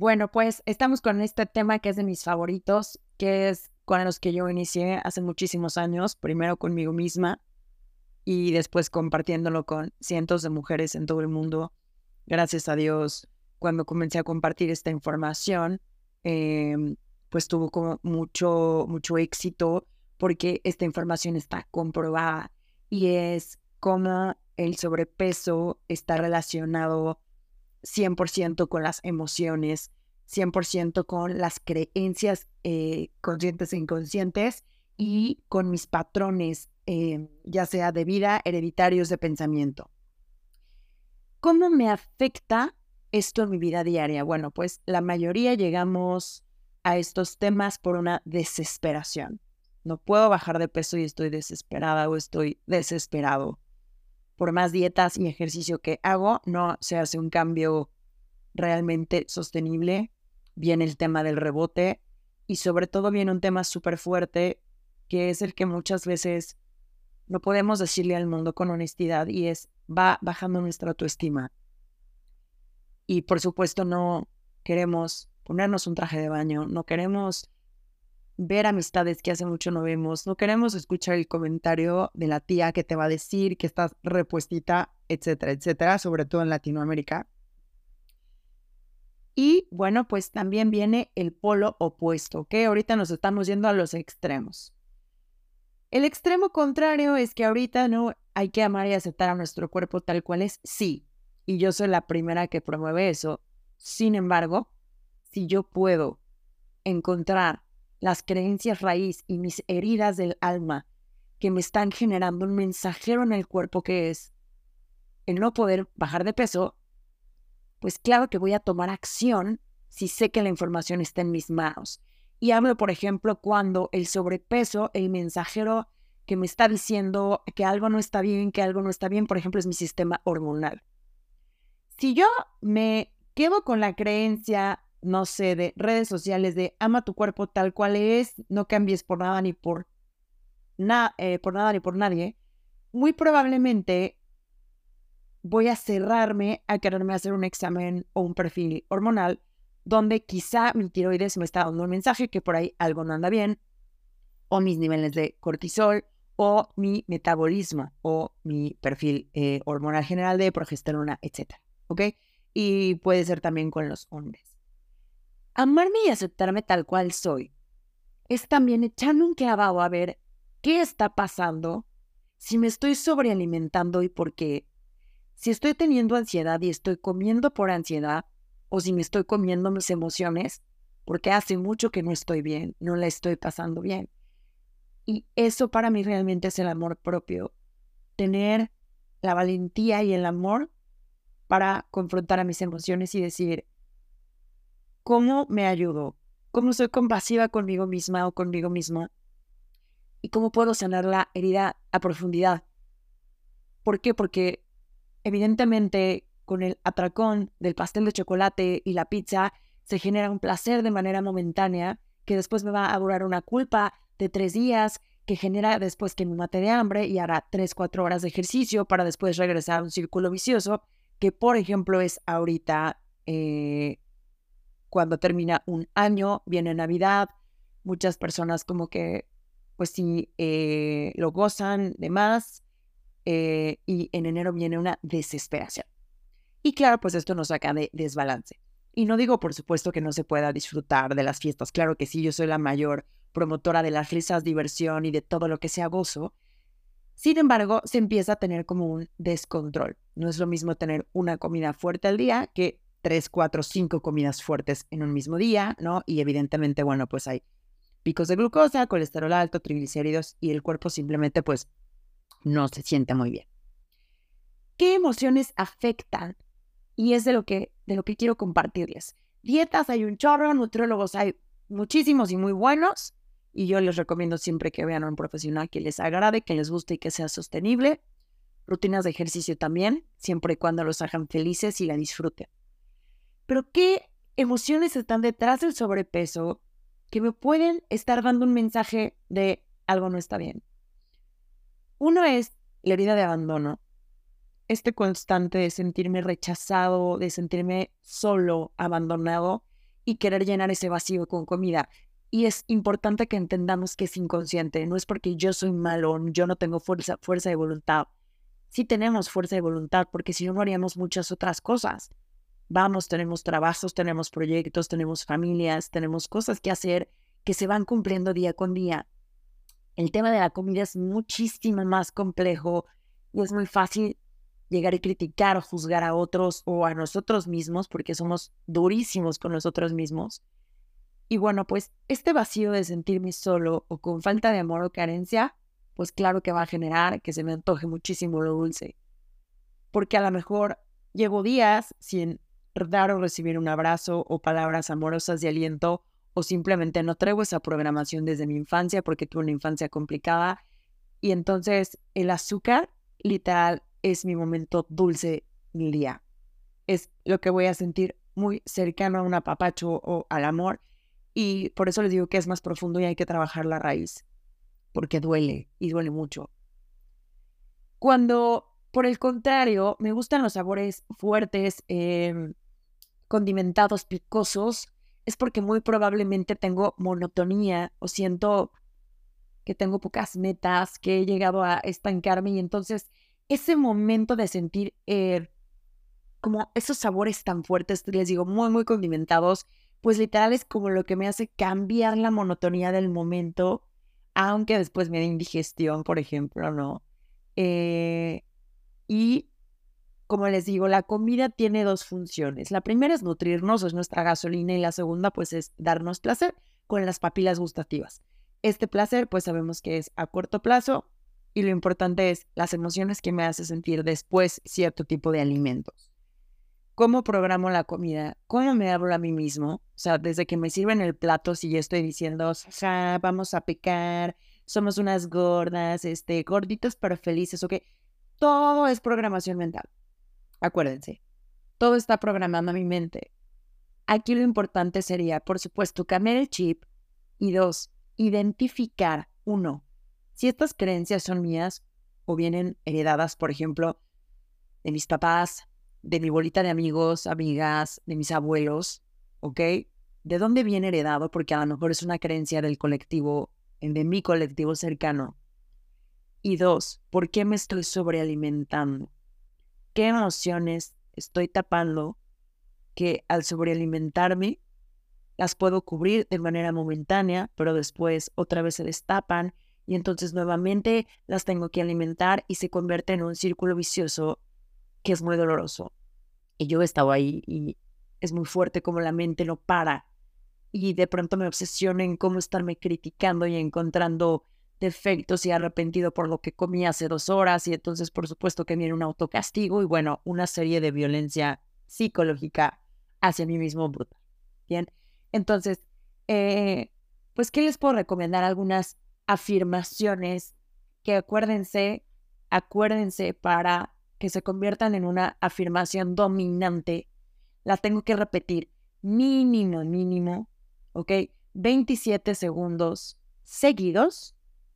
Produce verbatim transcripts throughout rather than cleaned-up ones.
Bueno, pues estamos con este tema que es de mis favoritos, que es con los que yo inicié hace muchísimos años, primero conmigo misma y después compartiéndolo con cientos de mujeres en todo el mundo. Gracias a Dios, cuando comencé a compartir esta información, eh, pues tuvo como mucho, mucho éxito porque esta información está comprobada y es cómo el sobrepeso está relacionado cien por ciento con las emociones, cien por ciento con las creencias eh, conscientes e inconscientes y con mis patrones, eh, ya sea de vida, hereditarios de pensamiento. ¿Cómo me afecta esto en mi vida diaria? Bueno, pues la mayoría llegamos a estos temas por una desesperación. No puedo bajar de peso y estoy desesperada o estoy desesperado. Por más dietas y ejercicio que hago, no se hace un cambio realmente sostenible. Viene el tema del rebote y sobre todo viene un tema súper fuerte que es el que muchas veces no podemos decirle al mundo con honestidad y es va bajando nuestra autoestima. Y por supuesto no queremos ponernos un traje de baño, no queremos ver amistades que hace mucho no vemos, no queremos escuchar el comentario de la tía que te va a decir que estás repuestita, etcétera, etcétera, sobre todo en Latinoamérica. Y bueno, pues también viene el polo opuesto, que ahorita nos estamos yendo a los extremos. El extremo contrario es que ahorita no hay que amar y aceptar a nuestro cuerpo tal cual es, sí, y yo soy la primera que promueve eso. Sin embargo, si yo puedo encontrar las creencias raíz y mis heridas del alma que me están generando un mensajero en el cuerpo que es el no poder bajar de peso, pues claro que voy a tomar acción si sé que la información está en mis manos. Y hablo, por ejemplo, cuando el sobrepeso, el mensajero que me está diciendo que algo no está bien, que algo no está bien, por ejemplo, es mi sistema hormonal. Si yo me quedo con la creencia, no sé, de redes sociales de ama tu cuerpo tal cual es, no cambies por nada ni por, na eh, por nada ni por nadie, muy probablemente voy a cerrarme a quererme hacer un examen o un perfil hormonal donde quizá mi tiroides me está dando un mensaje que por ahí algo no anda bien, o mis niveles de cortisol, o mi metabolismo, o mi perfil eh, hormonal general de progesterona, etcétera. ¿Ok? Y puede ser también con los hombres. Amarme y aceptarme tal cual soy es también echarme un clavado a ver qué está pasando, si me estoy sobrealimentando y por qué, si estoy teniendo ansiedad y estoy comiendo por ansiedad, o si me estoy comiendo mis emociones, porque hace mucho que no estoy bien, no la estoy pasando bien. Y eso para mí realmente es el amor propio. Tener la valentía y el amor para confrontar a mis emociones y decir, ¿cómo me ayudo? ¿Cómo soy compasiva conmigo misma o conmigo misma? ¿Y cómo puedo sanar la herida a profundidad? ¿Por qué? Porque evidentemente, con el atracón del pastel de chocolate y la pizza, se genera un placer de manera momentánea que después me va a durar una culpa de tres días, que genera después que me mate de hambre y hará tres, cuatro horas de ejercicio para después regresar a un círculo vicioso, que por ejemplo es ahorita eh, cuando termina un año, viene Navidad, muchas personas como que, pues sí, eh, lo gozan de más, eh, y en enero viene una desesperación. Y claro, pues esto nos saca de desbalance. Y no digo, por supuesto, que no se pueda disfrutar de las fiestas. Claro que sí, yo soy la mayor promotora de las risas, diversión y de todo lo que sea gozo. Sin embargo, se empieza a tener como un descontrol. No es lo mismo tener una comida fuerte al día que tres, cuatro, cinco comidas fuertes en un mismo día, ¿no? Y evidentemente, bueno, pues hay picos de glucosa, colesterol alto, triglicéridos y el cuerpo simplemente pues no se siente muy bien. ¿Qué emociones afectan? Y es de lo que, de lo que quiero compartirles. Dietas hay un chorro, nutriólogos hay muchísimos y muy buenos, y yo les recomiendo siempre que vean a un profesional que les agrade, que les guste y que sea sostenible. Rutinas de ejercicio también, siempre y cuando los hagan felices y la disfruten. Pero ¿qué emociones están detrás del sobrepeso que me pueden estar dando un mensaje de algo no está bien? Uno es la herida de abandono. Este constante de sentirme rechazado, de sentirme solo, abandonado, y querer llenar ese vacío con comida. Y es importante que entendamos que es inconsciente. No es porque yo soy malo, yo no tengo fuerza, fuerza de voluntad. Sí tenemos fuerza de voluntad, porque si no, no haríamos muchas otras cosas. Vamos, tenemos trabajos, tenemos proyectos, tenemos familias, tenemos cosas que hacer que se van cumpliendo día con día. El tema de la comida es muchísimo más complejo y es muy fácil llegar y criticar o juzgar a otros o a nosotros mismos, porque somos durísimos con nosotros mismos. Y bueno, pues este vacío de sentirme solo o con falta de amor o carencia, pues claro que va a generar que se me antoje muchísimo lo dulce. Porque a lo mejor llevo días sin dar o recibir un abrazo o palabras amorosas de aliento, o simplemente no traigo esa programación desde mi infancia porque tuve una infancia complicada. Y entonces el azúcar, literal, es mi momento dulce del día. Es lo que voy a sentir muy cercano a un apapacho o al amor. Y por eso les digo que es más profundo y hay que trabajar la raíz, porque duele y duele mucho. Cuando, por el contrario, me gustan los sabores fuertes, eh, condimentados, picosos, es porque muy probablemente tengo monotonía o siento que tengo pocas metas, que he llegado a estancarme y entonces ese momento de sentir eh, como esos sabores tan fuertes, les digo, muy, muy condimentados, pues literal es como lo que me hace cambiar la monotonía del momento, aunque después me dé indigestión, por ejemplo, ¿no? Eh, y como les digo, la comida tiene dos funciones. La primera es nutrirnos, es nuestra gasolina, y la segunda pues es darnos placer con las papilas gustativas. Este placer pues sabemos que es a corto plazo y lo importante es las emociones que me hace sentir después cierto tipo de alimentos. ¿Cómo programo la comida? ¿Cómo me hablo a mí mismo? O sea, desde que me sirven el plato, si yo estoy diciendo, ja, vamos a picar, somos unas gordas, este, gorditas pero felices, ok. Todo es programación mental. Acuérdense, todo está programando a mi mente. Aquí lo importante sería, por supuesto, cambiar el chip. Y dos, identificar, uno, si estas creencias son mías o vienen heredadas, por ejemplo, de mis papás, de mi bolita de amigos, amigas, de mis abuelos, ¿ok? ¿De dónde viene heredado? Porque a lo mejor es una creencia del colectivo, de mi colectivo cercano. Y dos, ¿por qué me estoy sobrealimentando? ¿Qué emociones estoy tapando que al sobrealimentarme las puedo cubrir de manera momentánea, pero después otra vez se destapan y entonces nuevamente las tengo que alimentar y se convierte en un círculo vicioso que es muy doloroso? Y yo he estado ahí y es muy fuerte como la mente no para y de pronto me obsesiono en cómo estarme criticando y encontrando defectos y arrepentido por lo que comí hace dos horas y entonces por supuesto que viene un autocastigo y bueno, una serie de violencia psicológica hacia mí mismo brutal. Bien, entonces, eh, pues, ¿qué les puedo recomendar? Algunas afirmaciones que acuérdense, acuérdense para que se conviertan en una afirmación dominante. La tengo que repetir mínimo, mínimo, ¿ok? veintisiete segundos seguidos,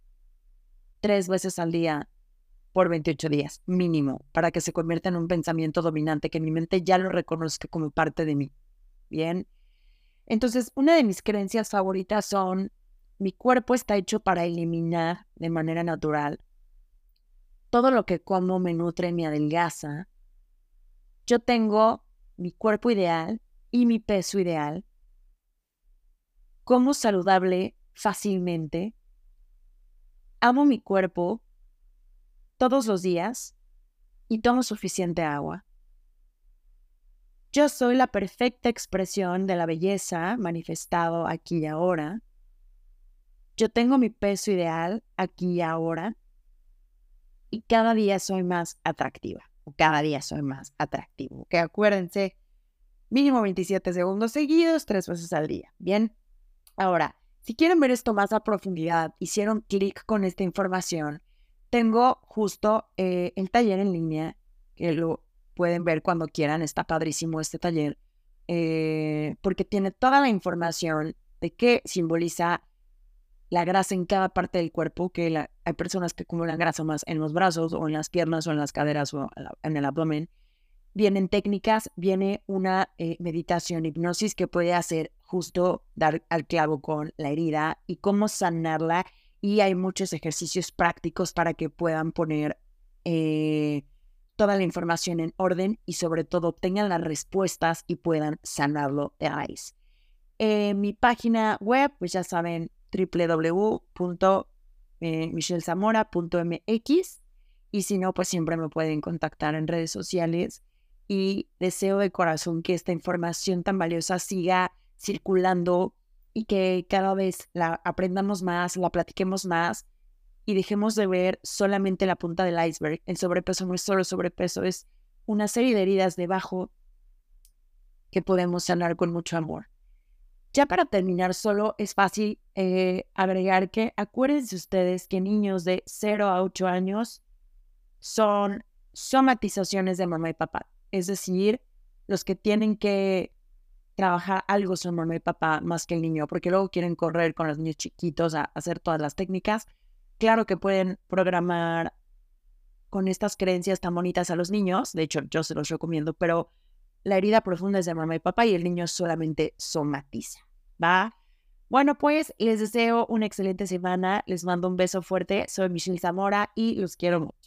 tres veces al día por veintiocho días, mínimo, para que se convierta en un pensamiento dominante, que mi mente ya lo reconozca como parte de mí. Bien. Entonces, una de mis creencias favoritas son: mi cuerpo está hecho para eliminar de manera natural. Todo lo que como me nutre, me adelgaza. Yo tengo mi cuerpo ideal y mi peso ideal. Como saludable fácilmente. Amo mi cuerpo todos los días y tomo suficiente agua. Yo soy la perfecta expresión de la belleza manifestado aquí y ahora. Yo tengo mi peso ideal aquí y ahora. Y cada día soy más atractiva. O cada día soy más atractivo. Que acuérdense, mínimo veintisiete segundos seguidos, tres veces al día. Bien. Ahora, si quieren ver esto más a profundidad, hicieron clic con esta información, tengo justo eh, el taller en línea, que lo pueden ver cuando quieran. Está padrísimo este taller, eh, porque tiene toda la información de qué simboliza la grasa en cada parte del cuerpo, que la, hay personas que acumulan grasa más en los brazos o en las piernas o en las caderas o en el abdomen. vienen técnicas, viene una eh, meditación, hipnosis que puede hacer justo dar al clavo con la herida y cómo sanarla. Y hay muchos ejercicios prácticos para que puedan poner eh, toda la información en orden y sobre todo tengan las respuestas y puedan sanarlo de raíz. Eh, mi página web, pues ya saben, doble u doble u doble u punto michelle zamora punto m x, y si no, pues siempre me pueden contactar en redes sociales y deseo de corazón que esta información tan valiosa siga circulando y que cada vez la aprendamos más, la platiquemos más y dejemos de ver solamente la punta del iceberg. El sobrepeso no es solo sobrepeso, es una serie de heridas debajo que podemos sanar con mucho amor. Ya para terminar, solo es fácil eh, agregar que acuérdense ustedes que niños de cero a ocho años son somatizaciones de mamá y papá. Es decir, los que tienen que trabajar algo son mamá y papá más que el niño, porque luego quieren correr con los niños chiquitos a hacer todas las técnicas. Claro que pueden programar con estas creencias tan bonitas a los niños, de hecho yo se los recomiendo, pero la herida profunda es de mamá y papá y el niño solamente somatiza, ¿va? Bueno, pues les deseo una excelente semana, les mando un beso fuerte, soy Michelle Zamora y los quiero mucho.